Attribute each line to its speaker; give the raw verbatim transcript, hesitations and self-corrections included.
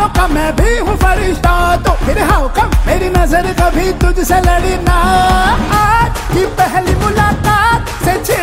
Speaker 1: आसमानों का मैं भी हूँ फरिश्ता, तो फिर हाउ कम मेरी नजर कभी तुझसे लड़ी ना। आज की पहली मुलाकात से